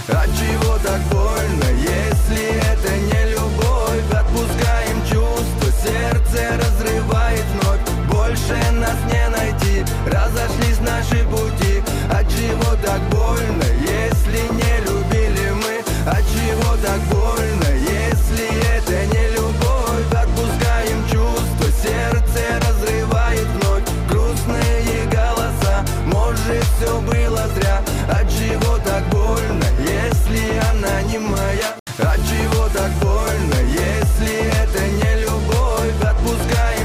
Отчего так больно, если это не любовь? Отпускаем чувства, сердце разрывает вновь. Больше нас не найти, разошлись наши пути. Отчего так больно, если не любили мы? Отчего так больно, если это не любовь? Отпускаем чувства, сердце разрывает вновь. Грустные голоса, может все было зря. Отчего